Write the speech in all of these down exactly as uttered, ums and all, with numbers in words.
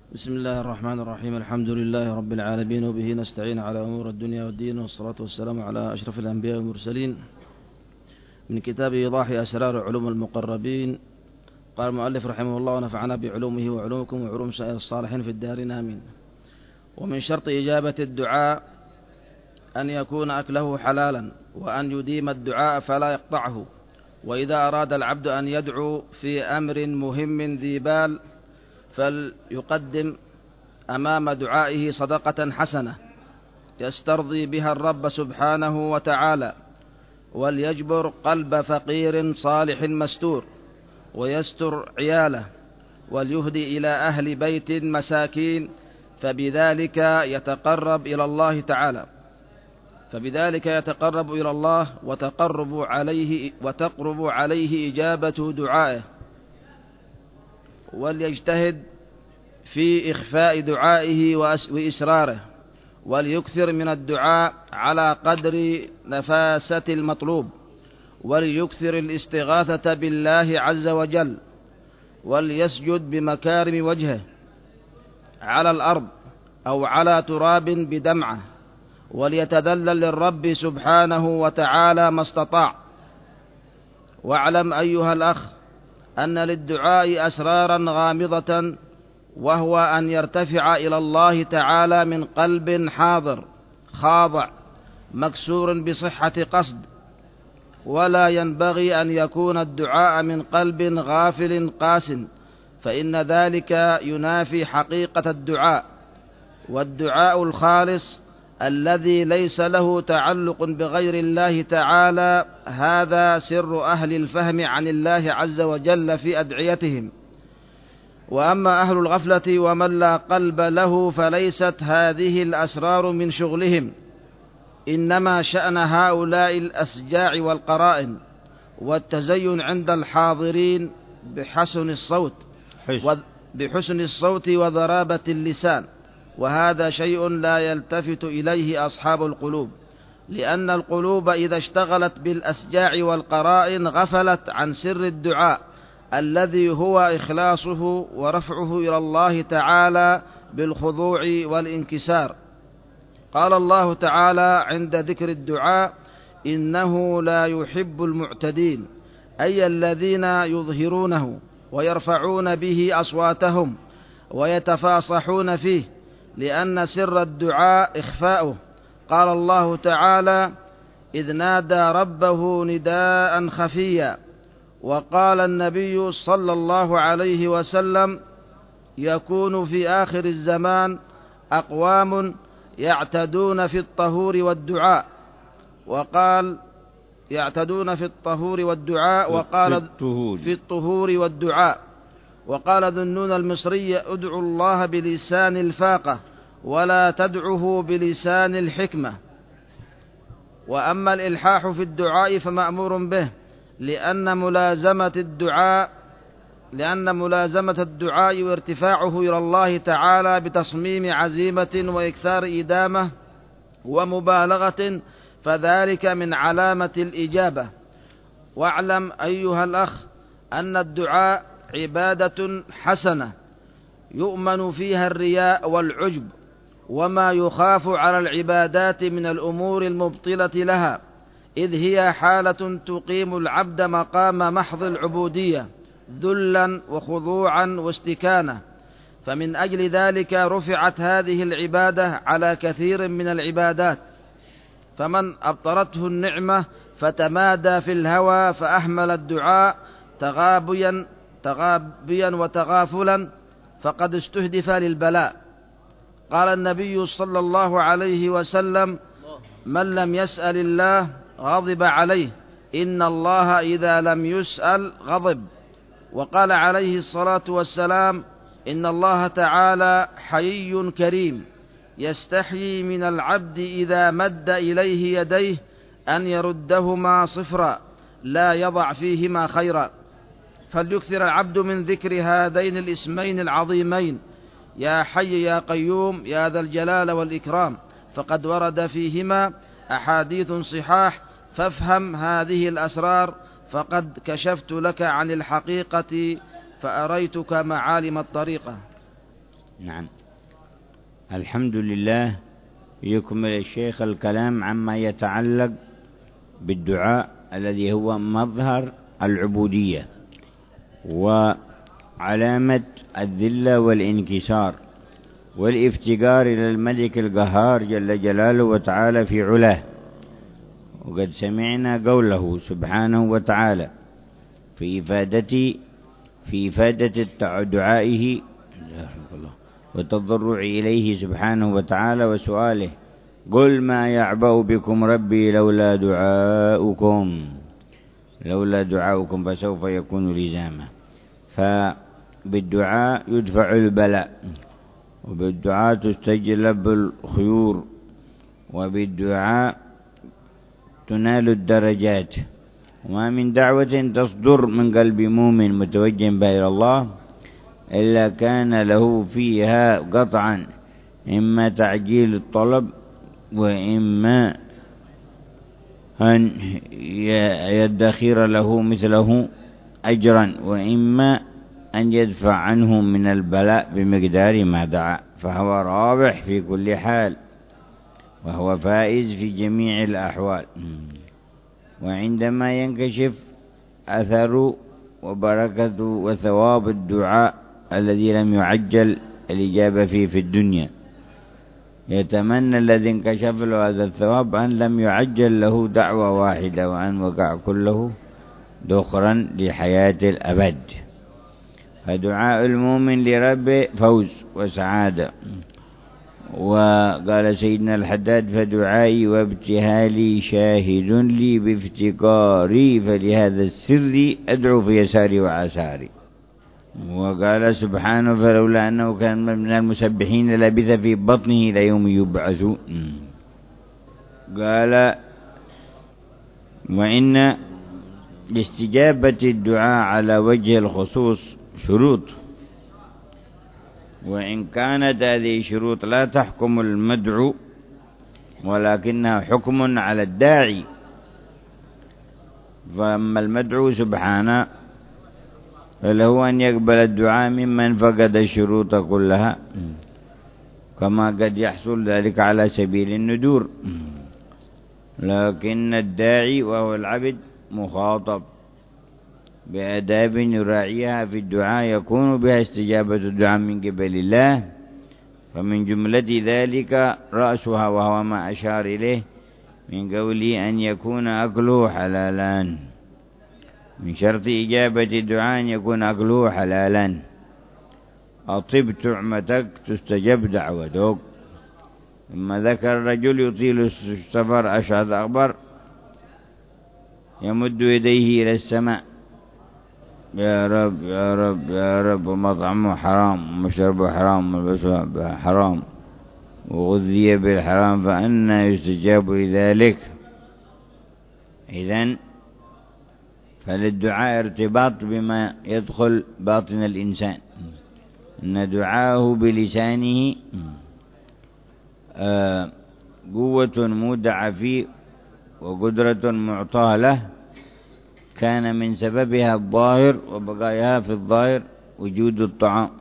بسم الله الرحمن الرحيم. الحمد لله رب العالمين، وبه نستعين على أمور الدنيا والدين، والصلاة والسلام على أشرف الأنبياء والمرسلين. من كتاب إيضاح أسرار علوم المقربين. قال المؤلف رحمه الله: ونفعنا بعلومه وعلومكم وعلوم سائر الصالحين في الدارين آمين. ومن شرط إجابة الدعاء أن يكون أكله حلالا، وأن يديم الدعاء فلا يقطعه. وإذا أراد العبد أن يدعو في أمر مهم ذي بال فليقدم أمام دعائه صدقة حسنة يسترضي بها الرب سبحانه وتعالى، وليجبر قلب فقير صالح مستور، ويستر عياله، وليهدي إلى أهل بيت مساكين، فبذلك يتقرب إلى الله تعالى فبذلك يتقرب إلى الله وتقرب عليه وتقرب عليه إجابة دعائه. وليجتهد في إخفاء دعائه وإسراره، وليكثر من الدعاء على قدر نفاسة المطلوب، وليكثر الاستغاثة بالله عز وجل، وليسجد بمكارم وجهه على الأرض أو على تراب بدمعة، وليتذلل للرب سبحانه وتعالى ما استطاع. واعلم أيها الأخ أن للدعاء أسرارا غامضة، وهو أن يرتفع إلى الله تعالى من قلب حاضر خاضع مكسور بصحة قصد، ولا ينبغي أن يكون الدعاء من قلب غافل قاس، فإن ذلك ينافي حقيقة الدعاء. والدعاء الخالص الذي ليس له تعلق بغير الله تعالى هذا سر أهل الفهم عن الله عز وجل في أدعيتهم. وأما أهل الغفلة ومن لا قلب له فليست هذه الأسرار من شغلهم، إنما شأن هؤلاء الأسجاع والقرائن والتزين عند الحاضرين بحسن الصوت بحسن الصوت وضرابة اللسان، وهذا شيء لا يلتفت إليه أصحاب القلوب، لأن القلوب إذا اشتغلت بالأسجاع والقرائن غفلت عن سر الدعاء الذي هو إخلاصه ورفعه إلى الله تعالى بالخضوع والانكسار. قال الله تعالى عند ذكر الدعاء: إنه لا يحب المعتدين، أي الذين يظهرونه ويرفعون به أصواتهم ويتفاصحون فيه، لأن سر الدعاء إخفاؤه. قال الله تعالى: إذ نادى ربه نداء خفيا. وقال النبي صلى الله عليه وسلم: يكون في آخر الزمان أقوام يعتدون في الطهور والدعاء. وقال يعتدون في الطهور والدعاء وقال في الطهور والدعاء. وقال ذنون المصري: ادعوا الله بلسان الفاقة ولا تدعه بلسان الحكمة. وأما الإلحاح في الدعاء فمأمور به، لأن ملازمة الدعاء لأن ملازمة الدعاء وارتفاعه إلى الله تعالى بتصميم عزيمة وإكثار إدامة ومبالغة، فذلك من علامة الإجابة. واعلم أيها الأخ أن الدعاء عبادة حسنة يؤمن فيها الرياء والعجب وما يخاف على العبادات من الأمور المبطلة لها، إذ هي حالة تقيم العبد مقام محض العبودية ذلا وخضوعا واستكانة. فمن أجل ذلك رفعت هذه العبادة على كثير من العبادات، فمن أبطرته النعمة فتمادى في الهوى فأحمل الدعاء تغابيا تغابيا وتغافلا فقد استهدف للبلاء. قال النبي صلى الله عليه وسلم: من لم يسأل الله غضب عليه، إن الله إذا لم يسأل غضب. وقال عليه الصلاة والسلام: إن الله تعالى حيي كريم يستحيي من العبد إذا مد إليه يديه أن يردهما صفرا لا يضع فيهما خيرا. فليكثر العبد من ذكر هذين الاسمين العظيمين: يا حي يا قيوم يا ذا الجلال والإكرام، فقد ورد فيهما أحاديث صحاح. فافهم هذه الأسرار، فقد كشفت لك عن الحقيقة فأريتك معالم الطريقة. نعم. الحمد لله. يكمل الشيخ الكلام عما يتعلق بالدعاء الذي هو مظهر العبودية وعلامة الذلة والانكسار والافتقار إلى الملك القهار جل جلاله وتعالى في علاه. وقد سمعنا قوله سبحانه وتعالى في إفادة في إفادة دعائه وتضرع إليه سبحانه وتعالى وسؤاله: قل ما يعبأ بكم ربي لولا دعاؤكم لولا دعاؤكم فسوف يكون لزاما. فبالدعاء يدفع البلاء، وبالدعاء تستجلب الخيور، وبالدعاء تنال الدرجات. وما من دعوة تصدر من قلب مؤمن متوجه بها إلى الله إلا كان له فيها قطعا إما تعجيل الطلب، وإما أن يدخر له مثله أجرا، وإما أن يدفع عنه من البلاء بمقدار ما دعا، فهو رابح في كل حال، وهو فائز في جميع الأحوال. وعندما ينكشف أثر وبركة وثواب الدعاء الذي لم يعجل الإجابة فيه في الدنيا، يتمنى الذي انكشف له هذا الثواب أن لم يعجل له دعوة واحدة، وأن وقع كله دخرا لحياة الأبد. فدعاء المؤمن لربه فوز وسعادة. وقال سيدنا الحداد: فدعائي وابتهالي شاهد لي بافتقاري، فلهذا السر أدعو في يساري وعساري. وقال سبحانه: فلولا أنه كان من المسبحين لبث في بطنه إلى يوم يبعثون. قال: وإن لاستجابة الدعاء على وجه الخصوص شروط، وإن كانت هذه الشروط لا تحكم المدعو ولكنها حكم على الداعي. فأما المدعو سبحانه فله أن يقبل الدعاء ممن فقد الشروط كلها، كما قد يحصل ذلك على سبيل الندور. لكن الداعي وهو العبد مخاطب بآداب يراعيها في الدعاء يكون بها استجابة الدعاء من قبل الله. فمن جملة ذلك رأسها وهو ما أشار إليه من قوله أن يكون أكله حلالا. من شرط إجابة الدعاء أن يكون أكله حلالا. أطب طعمتك تستجب دعوتك. ثم ذكر الرجل يطيل السفر أشعث أغبر يمد يديه إلى السماء: يا رب يا رب يا رب، ومطعمه حرام ومشربه حرام وملبسه حرام وغذي بالحرام، فأنى يستجاب لذلك؟ إذن فللدعاء ارتباط بما يدخل باطن الإنسان، إن دعاءه بلسانه قوة مودعة فيه وقدرة معطاة له، كان من سببها الظاهر وبقاياها في الظاهر وجود الطعام.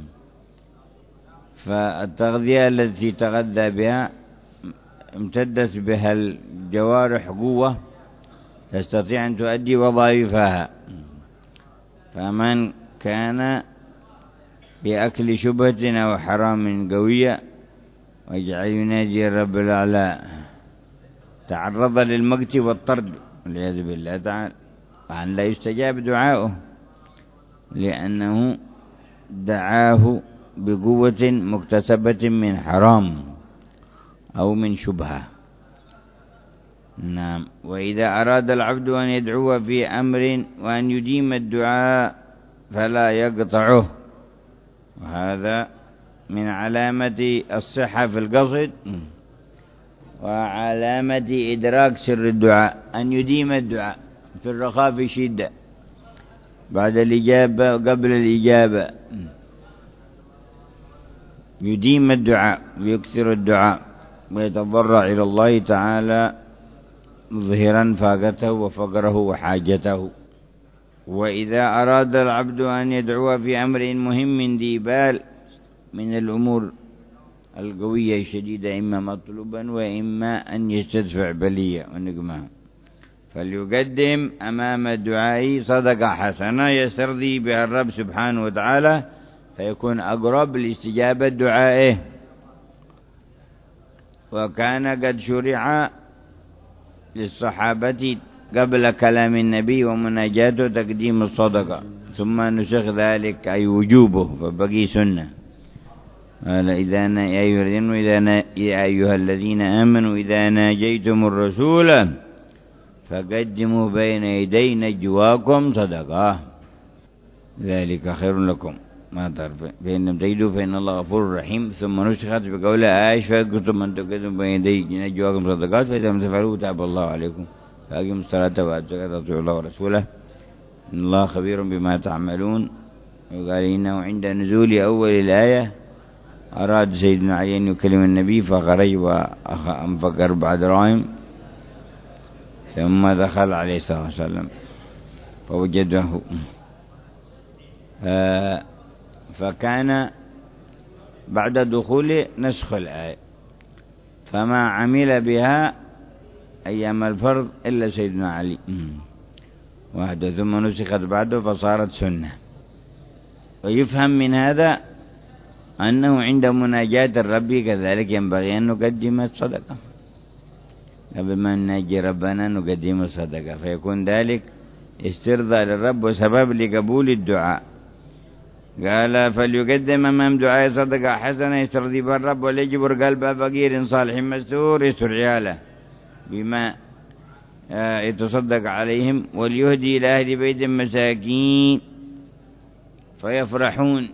فالتغذية التي تغذى بها امتدت بها الجوارح قوة تستطيع أن تؤدي وظائفها. فمن كان بأكل شبهة أو حرام قوية واجعل يناجي الرب الأعلى تعرض للمقت والطرد والعياذ بالله تعالى، وأن لا يستجاب دعاؤه لأنه دعاه بقوة مكتسبة من حرام أو من شبهة. نعم. وإذا أراد العبد أن يدعو في أمر وأن يديم الدعاء فلا يقطعه، وهذا من علامة الصحة في القصد وعلامة إدراك سر الدعاء، أن يديم الدعاء في الرخاء في الشدة، بعد الإجابة قبل الإجابة، يديم الدعاء ويكثر الدعاء ويتضرع إلى الله تعالى ظهرا فاقته وفقره وحاجته. وإذا أراد العبد أن يدعو في أمر مهم ذي بال من الأمور القوية الشديدة، إما مطلوبا وإما أن يستدفع بلية ونقمة، فليقدم أمام الدعاء صدقة حسنة يسترضي بها الرب سبحانه وتعالى، فيكون أقرب لاستجابة دعائه. وكان قد شرع للصحابة قبل كلام النبي ومناجاته تقديم الصدقة، ثم نسخ ذلك أي وجوبه فبقي سنة. قال إذا يا أيها الذين آمنوا إذا ناجيتم الرسول فقدموا بين يدي نجواكم صدقة ذلك خير لكم ما تعرف فإن لم تجدوا فإن الله غفور رحيم. ثم نسخت بقوله عائشة فكنتم من تقدموا بين يدي نجواكم صدقات فإذا لم تفعلوا تاب الله عليكم فأقيموا الصلاة وآتوا الزكاة وأطيعوا الله ورسوله إن الله خبير بما تعملون. وقال إنه عند نزول أول الآية أراد سيدنا علي أن يكلم النبي فخرج وأنفق أربع دراهم، ثم دخل عليه الصلاة والسلام فوجده، فكان بعد دخول نسخ الآية، فما عمل بها أيام الفرض إلا سيدنا علي وحده، ثم نسخت بعده فصارت سنة. ويفهم من هذا أنه عند مناجاة الرب كذلك ينبغي أن نقدم الصدقة، قبل ما نناجي ربنا نقدم الصدقة، فيكون ذلك استرضاء للرب وسبب لقبول الدعاء. قال فليقدم أمام دعاء صدقة حسنة يسترضي بها الرب وليجبر قلب فقير صالح مستور يستر عياله بما يتصدق عليهم، وليهدي إلى أهل بيت مساكين فيفرحون،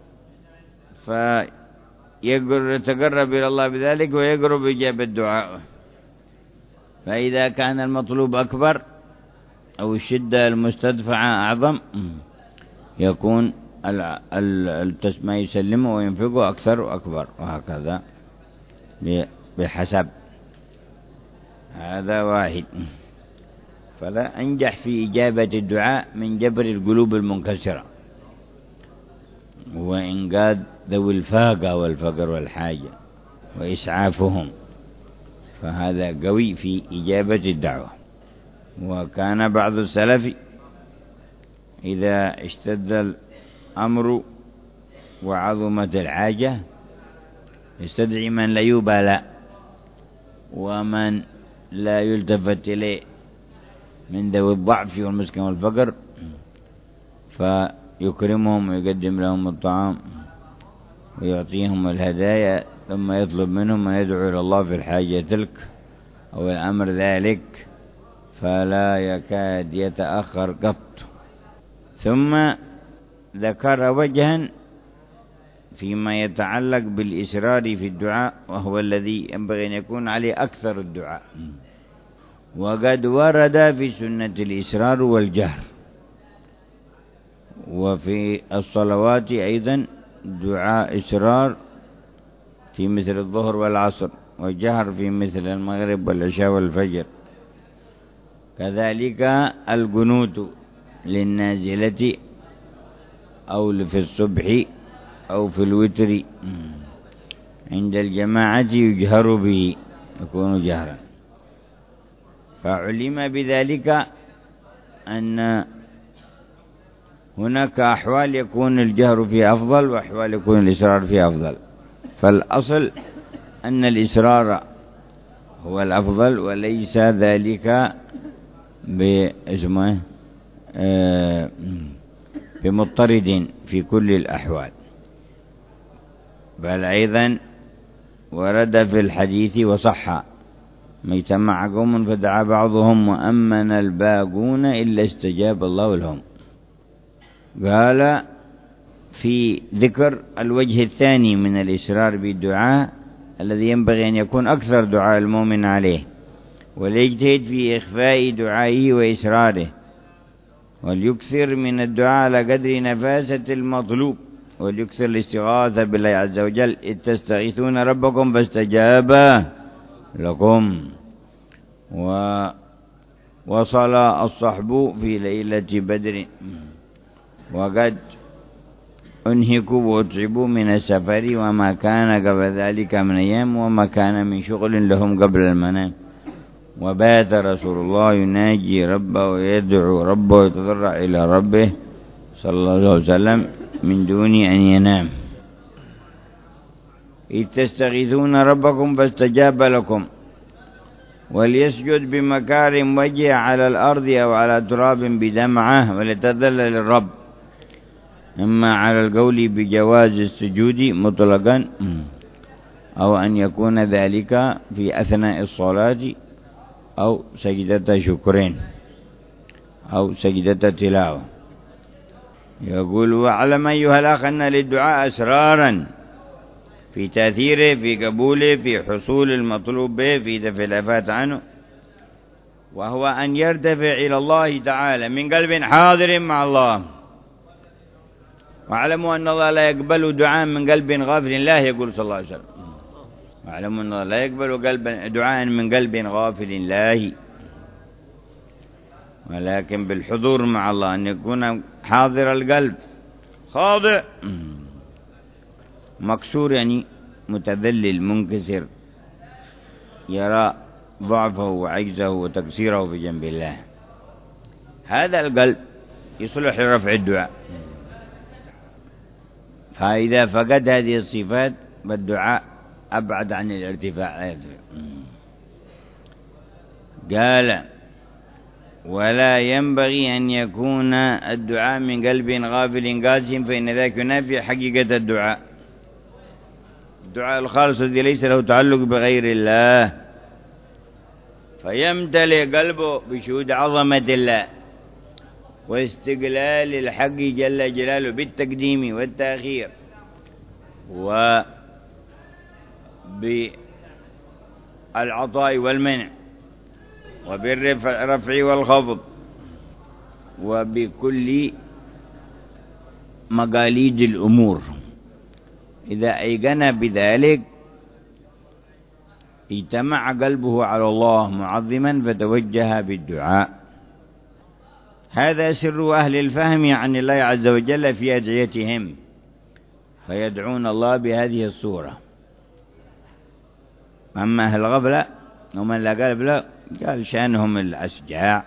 فيتقرب إلى الله بذلك ويقرب إجابة الدعاء. فإذا كان المطلوب أكبر أو الشدة المستدفعة أعظم يكون ما يسلمه وينفقه أكثر وأكبر، وهكذا بحسب. هذا واحد. فلا أنجح في إجابة الدعاء من جبر القلوب المنكسرة وإنقاذ ذوي الفاقة والفقر والحاجة وإسعافهم، فهذا قوي في إجابة الدعوة. وكان بعض السلف إذا اشتد الأمر وعظمت الحاجة يستدعي من لا يبالى ومن لا يلتفت إليه من ذوي الضعف والمسكن والفقر، فيكرمهم ويقدم لهم الطعام ويعطيهم الهدايا، ثم يطلب منهم أن يدعو إلى الله في الحاجة تلك أو الأمر ذلك، فلا يكاد يتأخر قط. ثم ذكر وجها فيما يتعلق بالإسرار في الدعاء، وهو الذي ينبغي أن يكون عليه أكثر الدعاء. وقد ورد في سنة الإسرار والجهر، وفي الصلوات أيضا دعاء إسرار في مثل الظهر والعصر، وجهر في مثل المغرب والعشاء والفجر. كذلك القنوت للنازلة أو في الصبح أو في الوتر عند الجماعة يجهر به، يكون جهرا. فعلم بذلك أن هناك أحوال يكون الجهر فيها أفضل وأحوال يكون الإسرار فيها أفضل، فالأصل أن الإسرار هو الأفضل، وليس ذلك باسمه بمضطرد في كل الأحوال. بل أيضا ورد في الحديث وصح ما اجتمع قوم فدعا بعضهم وأمن الباقون إلا استجاب الله لهم. قال في ذكر الوجه الثاني من الإسرار بالدعاء الذي ينبغي أن يكون أكثر دعاء المؤمن عليه، وليجتهد في إخفاء دعائه وإسراره، وليكثر من الدعاء على قدر نفاسة المطلوب، وليكثر الاستغاثة بالله عز وجل إذ تستغيثون ربكم فاستجاب لكم. ووصل الصحب في ليلة بدر، وقد أنهكوا وأتعبوا من السفر وما كان قبل ذلك من أيام وما كان من شغل لهم قبل المنام. وبات رسول الله يناجي ربه ويدعو ربه ويتضرع إلى ربه صلى الله عليه وسلم من دون أن ينام. إذ تستغيثون ربكم فاستجاب لكم وليسجد بمكارم وجهه على الأرض أو على تراب بدمعه وليتذلل للرب. إما على القول بجواز السجود مطلقا أو أن يكون ذلك في أثناء الصلاة أو سجدة شكرين أو سجدة تلاوة. يقول واعلم أيها الأخ أن للدعاء أسرارا في تأثيره، في قبوله، في حصول المطلوب به، في دفع الآفات عنه، وهو أن يرتفع إلى الله تعالى من قلب حاضر مع الله. واعلموا أن الله لا يقبل دعاء من قلب غافل لا، يقول صلى الله عليه وسلم. واعلموا أن الله لا يقبل قلب دعاء من قلب غافل الله، ولكن بالحضور مع الله، أن يكون حاضر القلب خاضع مكسور، يعني متذلل منكسر، يرى ضعفه وعجزه وتقصيره في جنب الله. هذا القلب يصلح لرفع الدعاء. فإذا فقد هذه الصفات فالدعاء أبعد عن الارتفاع. قال ولا ينبغي أن يكون الدعاء من قلب غافل قاسٍ، فإن ذلك ينافي حقيقة الدعاء. الدعاء الخالص الذي ليس له تعلق بغير الله، فيمتلئ قلبه بشهود عظمة الله واستقلال الحق جل جلاله بالتقديم والتأخير وبالعطاء والمنع وبالرفع والخفض وبكل مقاليد الأمور. إذا أيقن بذلك اجتمع قلبه على الله معظما فتوجه بالدعاء. هذا سر أهل الفهم عن الله عز وجل في أدعيتهم، فيدعون الله بهذه الصورة. أما أهل الغفلة ومن لا قلب له قال شأنهم الأشجاع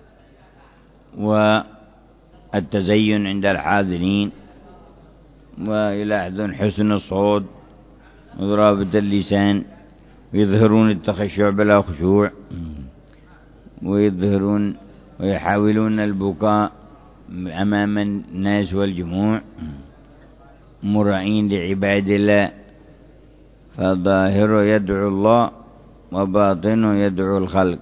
والتزين عند الحاضرين، ويلاحظون حسن الصوت وضرابة اللسان، ويظهرون التخشع بلا خشوع، ويظهرون ويحاولون البكاء أمام الناس والجموع، مرائين لعباد الله. فظاهره يدعو الله وباطنه يدعو الخلق.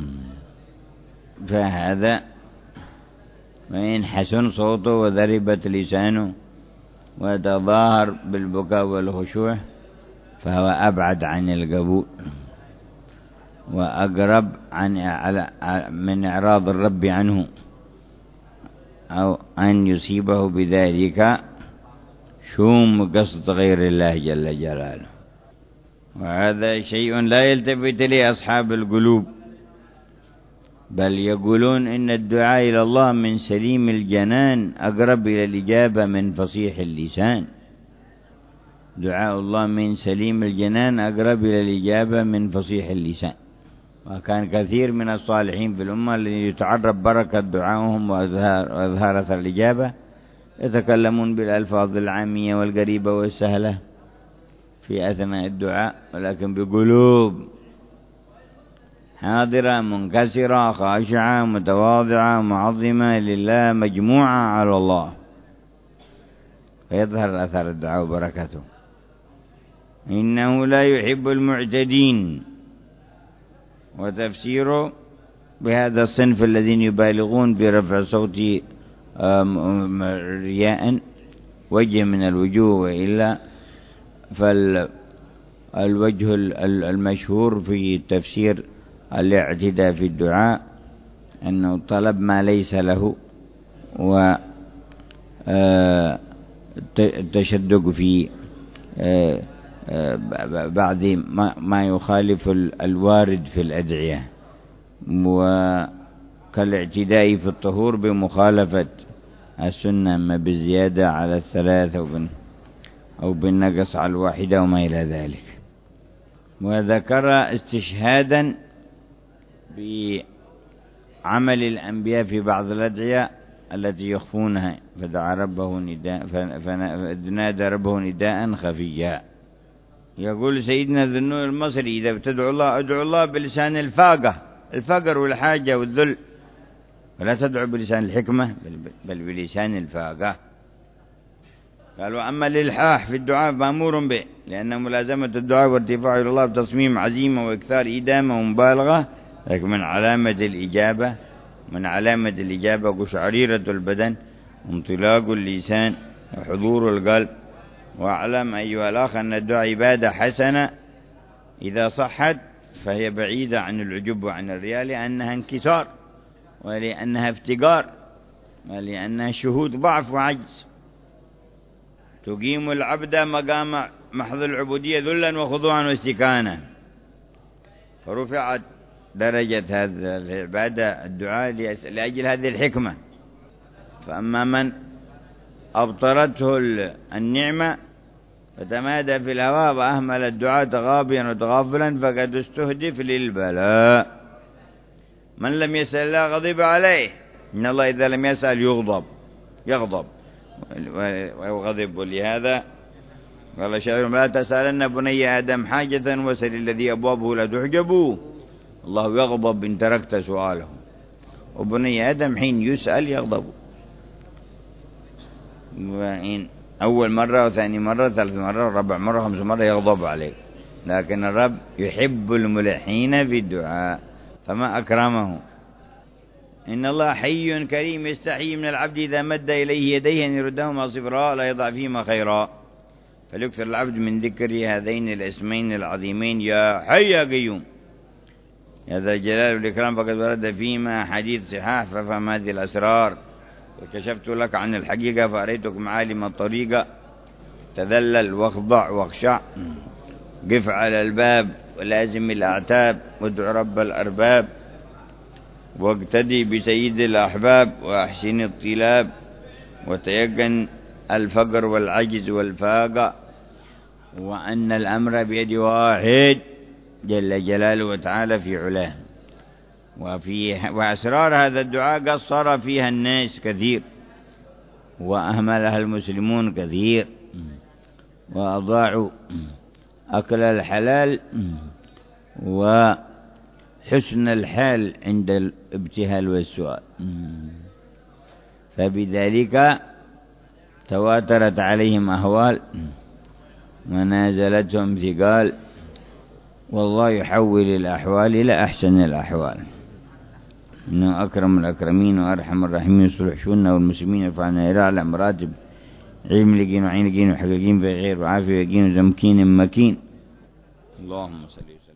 فهذا وإن حسن صوته وضربت لسانه وتظاهر بالبكاء والخشوع فهو أبعد عن القبول وأقرب عن من إعراض الرب عنه، أو أن يصيبه بذلك شوم قصد غير الله جل جلاله. وهذا شيء لا يلتفت إليه أصحاب القلوب، بل يقولون إن الدعاء إلى الله من سليم الجنان أقرب إلى الإجابة من فصيح اللسان. دعاء الله من سليم الجنان أقرب إلى الإجابة من فصيح اللسان. وكان كثير من الصالحين في الأمة الذين يتعرب بركة دعائهم وإظهار أثر الإجابة يتكلمون بالألفاظ العامية والقريبة والسهلة في أثناء الدعاء، ولكن بقلوب حاضرة منكسرة خاشعة متواضعة معظمة لله مجموعة على الله، فيظهر أثر الدعاء وبركته. إنه لا يحب المعتدين. وتفسيره بهذا الصنف الذين يبالغون في رفع صوت رياء وجه من الوجوه، وإلا فالوجه المشهور في تفسير الاعتداء في الدعاء أنه طلب ما ليس له والتشدق في بعض ما يخالف الوارد في الأدعية، وكالاعتداء في الطهور بمخالفة السنة أما بالزيادة على الثلاث أو, أو بالنقص على الواحدة وما إلى ذلك. وذكر استشهادا بعمل الأنبياء في بعض الأدعية التي يخفونها، فدعا ربه نداء فنادى ربه نداء خفيا. يقول سيدنا ذو النور المصري: إذا بتدعو الله ادعو الله بلسان الفاقة، الفقر والحاجة والذل، ولا تدعو بلسان الحكمة بل بلسان الفاقة. قال: وأما الإلحاح في الدعاء مأمور به، لأن ملازمة الدعاء وارتفاعه إلى الله بتصميم عزيمة وإكثار إدامة ومبالغة، لكن من علامة الإجابة من علامة الإجابة قشعريرة البدن وانطلاق اللسان وحضور القلب. واعلم أيها الأخ أن الدعاء عبادة حسنة إذا صحت، فهي بعيدة عن العجب وعن الرياء، لأنها انكسار ولأنها افتقار ولأنها شهود ضعف وعجز. تقيم العبد مقام محض العبودية ذلا وخضوعا واستكانة، فرفعت درجة هذه العبادة الدعاء لأجل هذه الحكمة. فأما من أبطرته النعمة فتمادى في الهواء وأهمل الدعاء تغابيا وتغافلا فقد استهدف للبلاء. من لم يسأل الله غضب عليه، إن الله إذا لم يسأل يغضب يغضب ويغضب. ولهذا قال شاعر: لا تسألن بني آدم حاجة وسل الذي أبوابه لا تحجب، الله يغضب إن تركت سؤاله. وبني آدم حين يسأل يغضب، وإن أول مرة وثاني مرة ثالث مرة ورابع مرة خمس مرة يغضب عليه. لكن الرب يحب الملحين في الدعاء فما أكرمه. إن الله حي كريم يستحيي من العبد إذا مد إليه يديه أن يردهما صفراء لا يضع فيهما خيرا، فليكثر العبد من ذكر هذين الاسمين العظيمين: يا حي يا قيوم يا ذا الجلال والإكرام. فقد ورد فيما حديث صحاح، ففهم هذه الأسرار وكشفت لك عن الحقيقة فأريتك معالم الطريقة. تذلل واخضع واخشع، قف على الباب ولازم الأعتاب، وادع رب الأرباب، واقتدي بسيد الأحباب، وأحسن الطلاب، وتيقن الفقر والعجز والفاقة، وأن الأمر بيد واحد جل جلاله وتعالى في علاه. وفي وأسرار هذا الدعاء قصر فيها الناس كثير، وأهملها المسلمون كثير، وأضاعوا أكل الحلال وحسن الحال عند الابتهال والسؤال. فبذلك تواترت عليهم أهوال ونازلتهم ثقال، والله يحول الأحوال إلى أحسن الأحوال، إنه أكرم الأكرمين وأرحم الراحمين. يصلح شؤوننا والمسلمين يرفعنا إلى أعلى مراتب علم لقين وعين لقين وحقيقين في غير وعافية ويقين وزمكين مكين. اللهم صل وسلم.